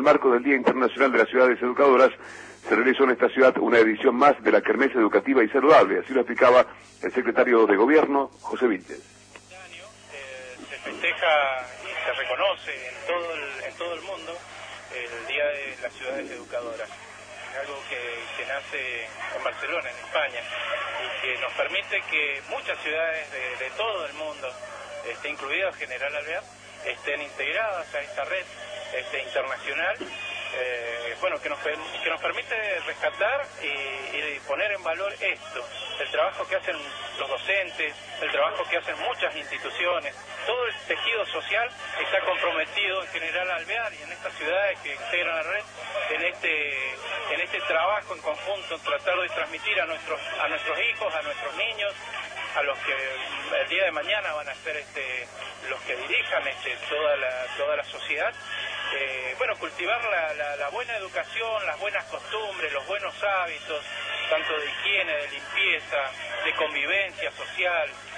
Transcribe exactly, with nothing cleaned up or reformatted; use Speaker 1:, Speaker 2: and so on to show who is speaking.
Speaker 1: el marco del Día Internacional de las Ciudades Educadoras, se realizó en esta ciudad una edición más de la Kermés Educativa y Saludable. Así lo explicaba el secretario de Gobierno, José Vilches.
Speaker 2: Este año eh, se festeja y se reconoce en todo el, en todo el mundo el Día de las Ciudades Educadoras. Es algo que, que nace en Barcelona, en España, y que nos permite que muchas ciudades de, de todo el mundo, este, incluida General Alvear, estén integradas a esta red este, internacional, eh, bueno, que nos, que nos permite rescatar y, y poner en valor esto, el trabajo que hacen los docentes, el trabajo que hacen muchas instituciones, todo el tejido social está comprometido en General Alvear y en estas ciudades que integran la red, en este, en este trabajo en conjunto, en tratar de transmitir a nuestros, a nuestros hijos, a nuestros niños, a los que el día de mañana van a ser este, los que dirijan este, toda, la, toda la sociedad. Eh, bueno, cultivar la, la, la buena educación, las buenas costumbres, los buenos hábitos, tanto de higiene, de limpieza, de convivencia social,